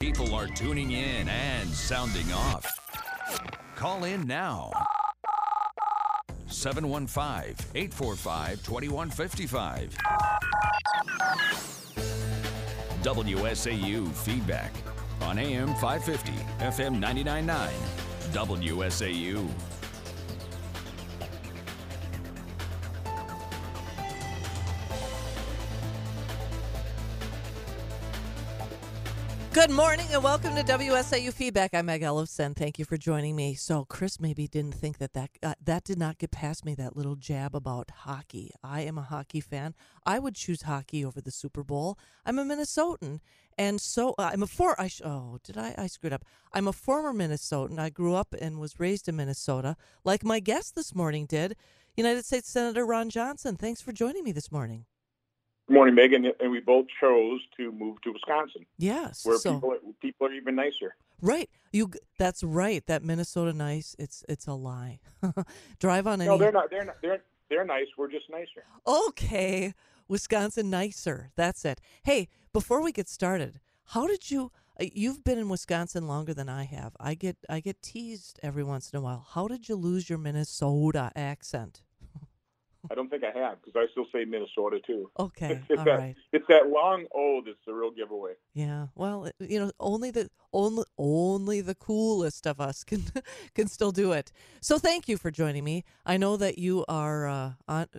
people are tuning in and sounding off. Call in now. 715-845-2155. WSAU Feedback on AM 550, FM 99.9, WSAU. Good morning and welcome to WSAU Feedback. I'm Meg Ellefson. Thank you for joining me. So Chris maybe didn't think that did not get past me, that little jab about hockey. I am a hockey fan. I would choose hockey over the Super Bowl. I'm a Minnesotan, and so I screwed up. I'm a former Minnesotan. I grew up and was raised in Minnesota, like my guest this morning did, United States Senator Ron Johnson. Thanks for joining me this morning. Good morning, Megan. And we both chose to move to Wisconsin. Yes, where people are even nicer. Right, that's right. That Minnesota nice, it's a lie. Drive on any. No, they're not. They're nice. We're just nicer. Okay, Wisconsin nicer. That's it. Hey, before we get started, how did you? You've been in Wisconsin longer than I have. I get teased every once in a while. How did you lose your Minnesota accent? I don't think I have, because I still say Minnesota too. Okay, it's all that, right. It's that long O that's the real giveaway. Yeah, well, only the coolest of us can still do it. So thank you for joining me. I know that you are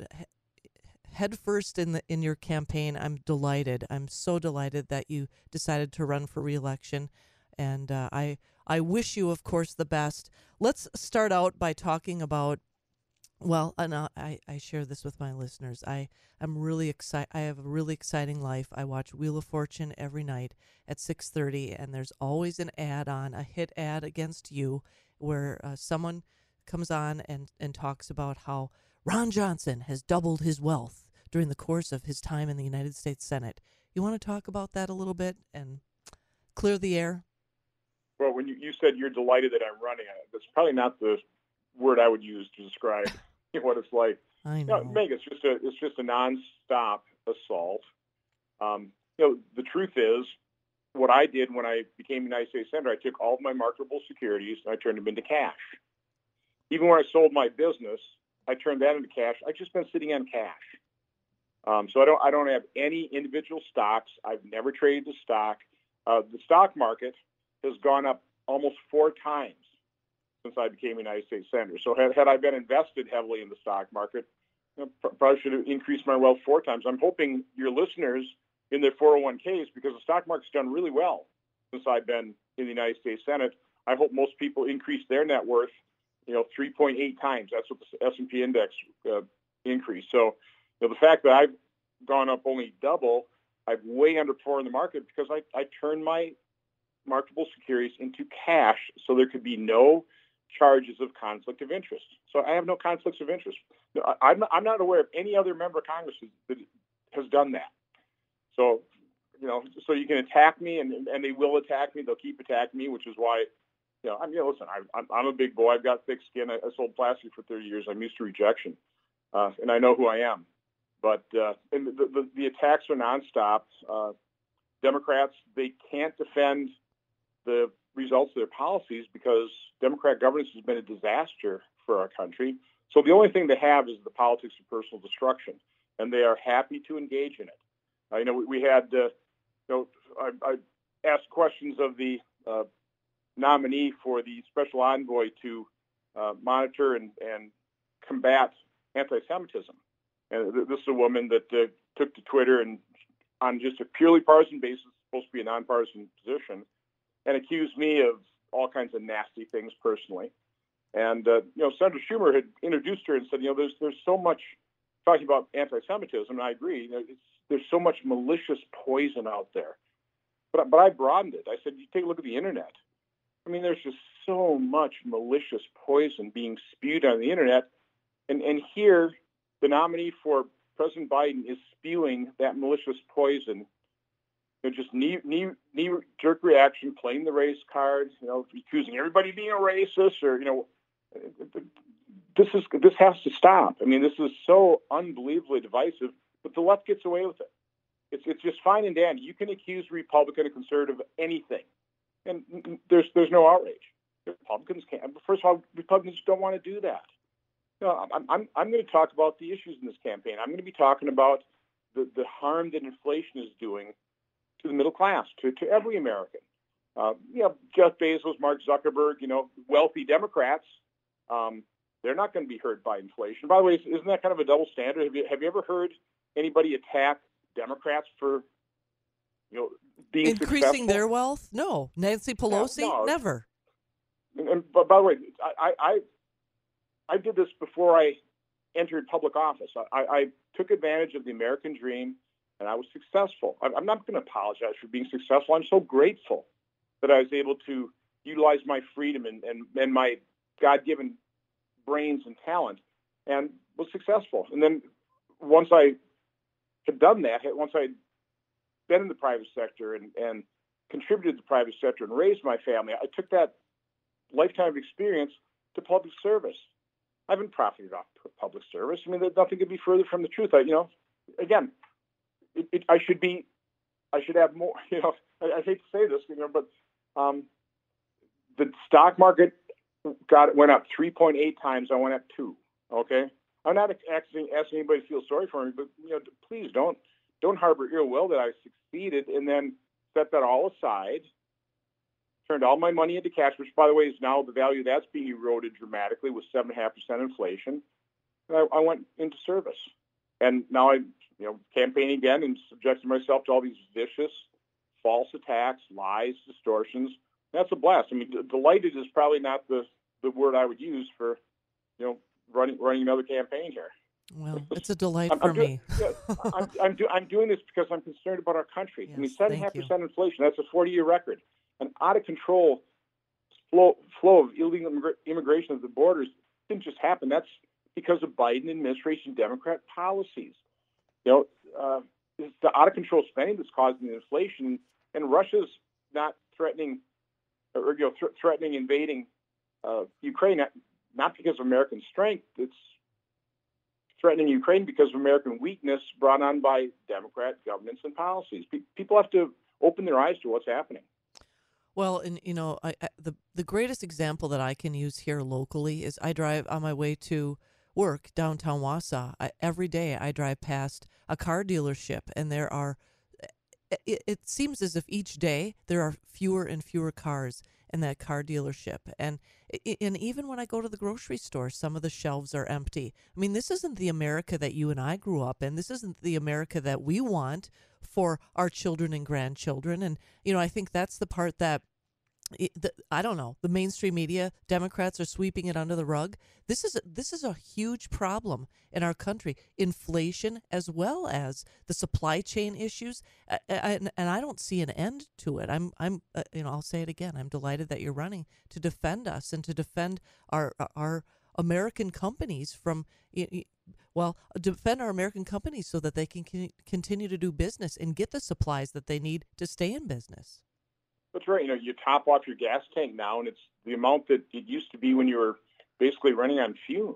head first in your campaign. I'm delighted. I'm so delighted that you decided to run for re-election, and I wish you, of course, the best. Let's start out by talking about. Well, and I share this with my listeners. I'm really excited. I have a really exciting life. I watch Wheel of Fortune every night at 6:30, and there's always an ad on, a hit ad against you, where someone comes on and talks about how Ron Johnson has doubled his wealth during the course of his time in the United States Senate. You want to talk about that a little bit and clear the air? Well, when you said you're delighted that I'm running, that's probably not the word I would use to describe what it's like. I know. Meg, it's just a nonstop assault. The truth is, what I did when I became United States Senator, I took all of my marketable securities and I turned them into cash. Even when I sold my business, I turned that into cash. I've just been sitting on cash. So I don't have any individual stocks. I've never traded the stock. The stock market has gone up almost 4 times since I became a United States Senator. So had I been invested heavily in the stock market, probably should have increased my wealth 4 times. I'm hoping your listeners in their 401ks, because the stock market's done really well since I've been in the United States Senate. I hope most people increase their net worth, 3.8 times. That's what the S&P index increased. So the fact that I've gone up only double, I've way underperformed the market because I turned my marketable securities into cash, so there could be no charges of conflict of interest. So I have no conflicts of interest. I'm not aware of any other member of Congress that has done that. So, so you can attack me, and they will attack me. They'll keep attacking me, which is why, listen, I'm a big boy. I've got thick skin. I sold plastic for 30 years. I'm used to rejection, and I know who I am. But and the attacks are nonstop. Democrats, they can't defend the results of their policies because Democrat governance has been a disaster for our country. So the only thing they have is the politics of personal destruction, and they are happy to engage in it. We had, I asked questions of the nominee for the special envoy to monitor and combat anti-Semitism. And this is a woman that took to Twitter and on just a purely partisan basis, supposed to be a nonpartisan position, and accused me of all kinds of nasty things personally. And, Senator Schumer had introduced her and said, there's so much talking about anti-Semitism, and I agree, there's so much malicious poison out there. But I broadened it. I said, you take a look at the internet. I mean, there's just so much malicious poison being spewed on the internet. And here, the nominee for President Biden is spewing that malicious poison. Just knee-jerk reaction, playing the race card, accusing everybody of being a racist, or this has to stop. I mean, this is so unbelievably divisive, but the left gets away with it. It's just fine and dandy. You can accuse Republican and conservative of anything, and there's no outrage. Republicans can't. First of all, Republicans don't want to do that. No, I'm going to talk about the issues in this campaign. I'm going to be talking about the harm that inflation is doing to the middle class, to every American. Jeff Bezos, Mark Zuckerberg, wealthy Democrats, they're not going to be hurt by inflation. By the way, isn't that kind of a double standard? Have you ever heard anybody attack Democrats for being increasing successful? their wealth? No. Nancy Pelosi? No. Never. But by the way, I did this before I entered public office. I took advantage of the American dream, and I was successful. I'm not going to apologize for being successful. I'm so grateful that I was able to utilize my freedom and my God-given brains and talent, and was successful. And then once I had done that, once I'd been in the private sector and contributed to the private sector and raised my family, I took that lifetime of experience to public service. I haven't profited off public service. I mean, nothing could be further from the truth. I should have more. I hate to say this, but the stock market went up 3.8 times. I went up 2. Okay, I'm not asking anybody to feel sorry for me, but please don't harbor ill will that I succeeded and then set that all aside. Turned all my money into cash, which, by the way, is now the value that's being eroded dramatically with 7.5% inflation. And I went into service, and now I'm campaigning again and subjecting myself to all these vicious, false attacks, lies, distortions. That's a blast. I mean, delighted is probably not the word I would use for running another campaign here. Well, it's a delight for me. I'm doing this because I'm concerned about our country. Yes, I mean, 7.5% inflation, that's a 40-year record. An out-of-control flow of illegal immigration at the borders didn't just happen. That's because of Biden administration Democrat policies. It's the out-of-control spending that's causing the inflation, and Russia's not threatening threatening invading Ukraine, not because of American strength. It's threatening Ukraine because of American weakness brought on by Democrat governments and policies. People have to open their eyes to what's happening. Well, and the greatest example that I can use here locally is I drive on my way to work downtown Wausau. Every day I drive past a car dealership, and there are. It seems as if each day there are fewer and fewer cars in that car dealership, and even when I go to the grocery store, some of the shelves are empty. I mean, this isn't the America that you and I grew up in. This isn't the America that we want for our children and grandchildren. And I think that's the part that I don't know. The mainstream media, Democrats are sweeping it under the rug. This is a huge problem in our country. Inflation, as well as the supply chain issues, and I don't see an end to it. I'll say it again. I'm delighted that you're running to defend us and to defend our American companies from. Defend our American companies so that they can continue to do business and get the supplies that they need to stay in business. That's right. You top off your gas tank now, and it's the amount that it used to be when you were basically running on fumes.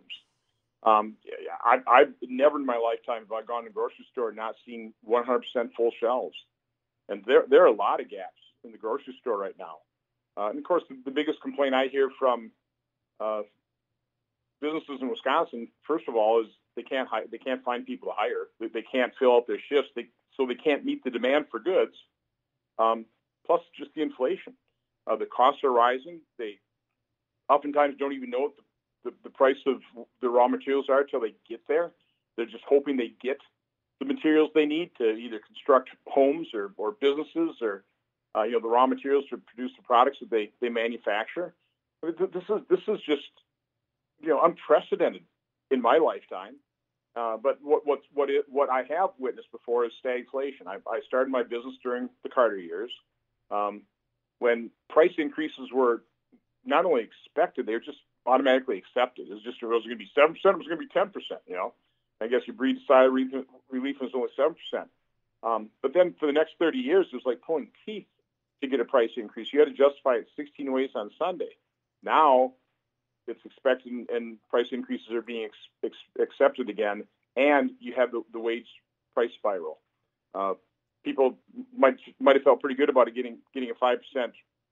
I've never in my lifetime have I gone to a grocery store and not seen 100% full shelves. And there are a lot of gaps in the grocery store right now. And of course, the biggest complaint I hear from businesses in Wisconsin, first of all, is they can't find people to hire. They can't fill out their shifts, so they can't meet the demand for goods. Plus just the inflation. The costs are rising. They oftentimes don't even know what the price of the raw materials are until they get there. They're just hoping they get the materials they need to either construct homes or businesses or the raw materials to produce the products that they manufacture. This is just unprecedented in my lifetime. But what I have witnessed before is stagflation. I started my business during the Carter years. When price increases were not only expected, they were just automatically accepted. It was going to be 7%, it was going to be 10%, I guess you breathe a sigh of relief and it was only 7%. But then for the next 30 years, it was like pulling teeth to get a price increase. You had to justify it 16 ways on Sunday. Now it's expected and price increases are being accepted again, and you have the wage price spiral. People might have felt pretty good about it getting a 5%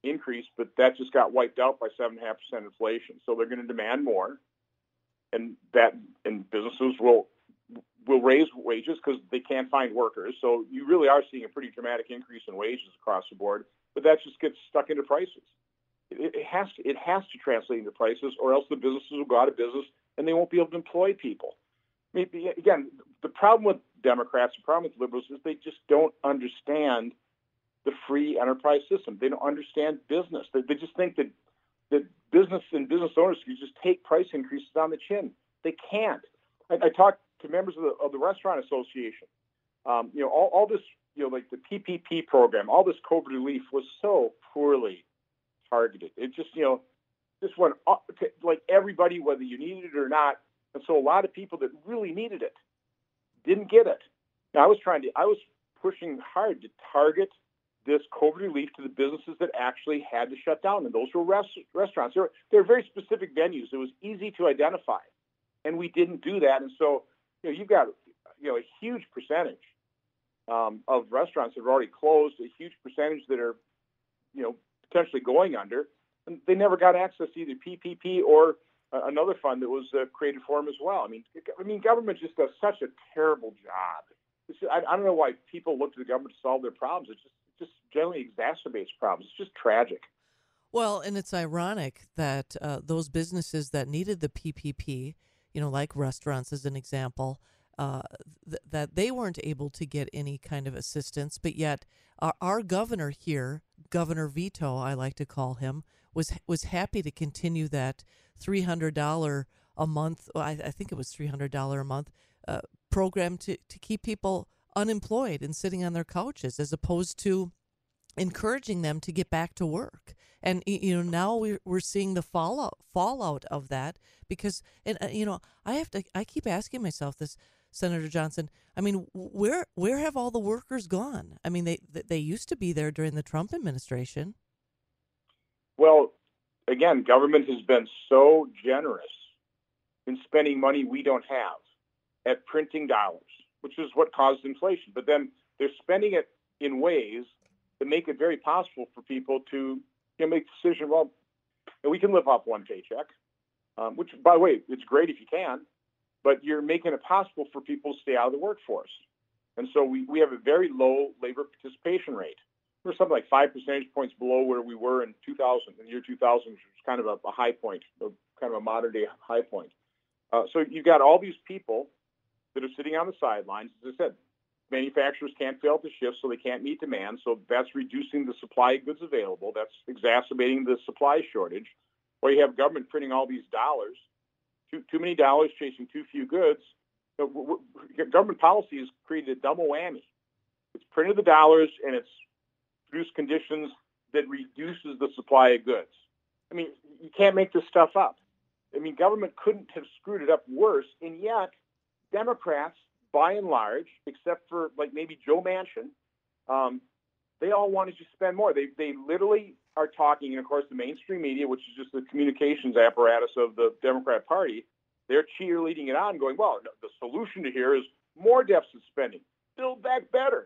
increase, but that just got wiped out by 7.5% inflation. So they're going to demand more, and businesses will raise wages because they can't find workers. So you really are seeing a pretty dramatic increase in wages across the board, but that just gets stuck into prices. It has to translate into prices, or else the businesses will go out of business and they won't be able to employ people. Maybe, again, the problem with Democrats, the problem with liberals is they just don't understand the free enterprise system. They don't understand business. They just think that business and business owners can just take price increases on the chin. They can't. I talked to members of the Restaurant Association. All this, like the PPP program, all this COVID relief was so poorly targeted. It just went up to, like, everybody, whether you needed it or not. And so a lot of people that really needed it didn't get it. Now, I was pushing hard to target this COVID relief to the businesses that actually had to shut down, and those were restaurants. They're very specific venues. It was easy to identify, and we didn't do that. And so, you've got a huge percentage of restaurants that have already closed, a huge percentage that are potentially going under, and they never got access to either PPP or another fund that was created for them as well. I mean, government just does such a terrible job. I don't know why people look to the government to solve their problems. It just generally exacerbates problems. It's just tragic. Well, and it's ironic that those businesses that needed the PPP, like restaurants as an example, that they weren't able to get any kind of assistance, but yet our governor here, Governor Veto, I like to call him, was happy to continue that $300 a month. I think it was $300 a month program to keep people unemployed and sitting on their couches, as opposed to encouraging them to get back to work. And now we're seeing the fallout of that, because I keep asking myself this, Senator Johnson. I mean, where have all the workers gone? I mean, they used to be there during the Trump administration. Well, again, government has been so generous in spending money we don't have at printing dollars, which is what caused inflation. But then they're spending it in ways that make it very possible for people to make the decision, well, we can live off one paycheck, which, by the way, it's great if you can, but you're making it possible for people to stay out of the workforce. And so we have a very low labor participation rate. We're something like 5 percentage points below where we were in the year 2000, which was kind of a high point, kind of a modern day high point. So you've got all these people that are sitting on the sidelines. As I said, manufacturers can't fill out the shifts, so they can't meet demand. So that's reducing the supply of goods available. That's exacerbating the supply shortage. Or you have government printing all these dollars, too many dollars chasing too few goods. So government policy has created a double whammy. It's printed the dollars, and it's produced conditions that reduces the supply of goods. I mean, you can't make this stuff up. I mean, government couldn't have screwed it up worse, and yet Democrats, by and large, except for like maybe Joe Manchin, they all wanted to spend more. They literally are talking, and of course the mainstream media, which is just the communications apparatus of the Democrat Party, they're cheerleading it on, going, well, the solution to here is more deficit spending. Build back better.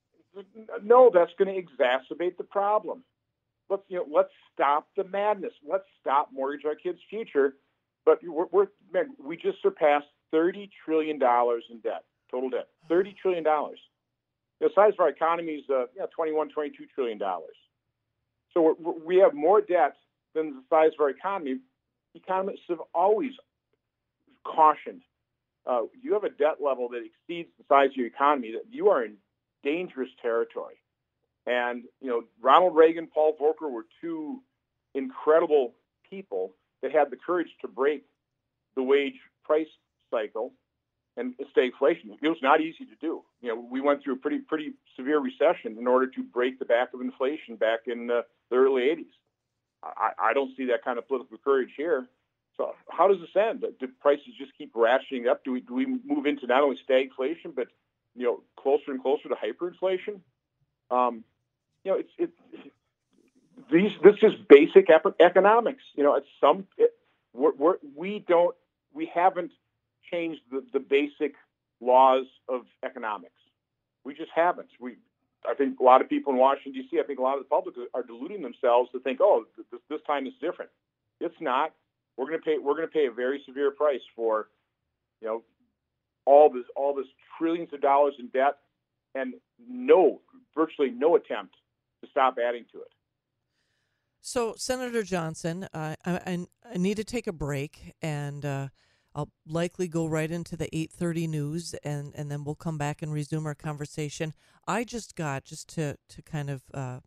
No, that's going to exacerbate the problem. Let's stop the madness. Let's stop mortgage our kids' future. But we just surpassed $30 trillion in debt, total debt. $30 trillion. The size of our economy is $21, $22 trillion. So we have more debt than the size of our economy. Economists have always cautioned, you have a debt level that exceeds the size of your economy, that you are in dangerous territory. And, Ronald Reagan, Paul Volcker were two incredible people that had the courage to break the wage price cycle and stagflation. It was not easy to do. We went through a pretty severe recession in order to break the back of inflation back in the early 80s. I don't see that kind of political courage here. So how does this end? Do prices just keep ratcheting up? Do we move into not only stagflation, but closer and closer to hyperinflation? This is basic economics. We haven't changed the basic laws of economics. We just haven't. I think a lot of people in Washington, D.C., I think a lot of the public are deluding themselves to think, oh, this time is different. It's not. We're going to pay a very severe price for, all this trillions of dollars in debt, and virtually no attempt to stop adding to it. So, Senator Johnson, I need to take a break, and I'll likely go right into the 8:30 news, and then we'll come back and resume our conversation. I just to kind of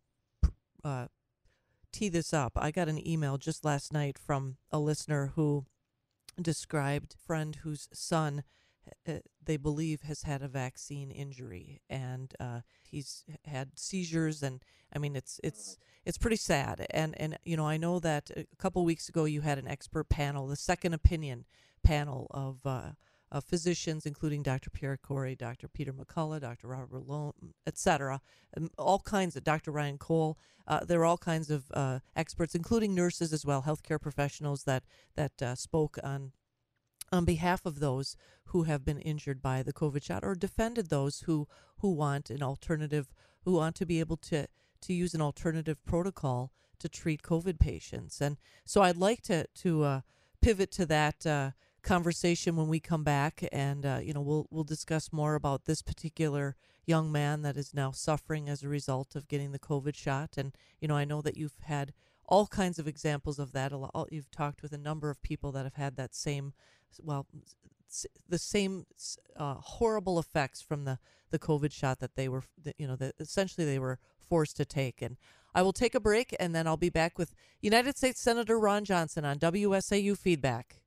tee this up, I got an email just last night from a listener who described a friend whose son, they believe, has had a vaccine injury, and he's had seizures, and I mean it's pretty sad. And I know that a couple weeks ago you had an expert panel, the second opinion panel of physicians, including Dr. Pierre Corey, Dr. Peter McCullough, Dr. Robert Lone, etc., all kinds of Dr. Ryan Cole. There are all kinds of experts, including nurses as well, healthcare professionals that spoke on behalf of those who have been injured by the COVID shot, or defended those who want an alternative, who want to be able to use an alternative protocol to treat COVID patients. And so I'd like to pivot to that conversation when we come back, and we'll discuss more about this particular young man that is now suffering as a result of getting the COVID shot. And I know that you've had all kinds of examples of that. You've talked with a number of people that have had that same, the same horrible effects from the COVID shot that they were, that essentially they were forced to take. And I will take a break, and then I'll be back with United States Senator Ron Johnson on WSAU Feedback.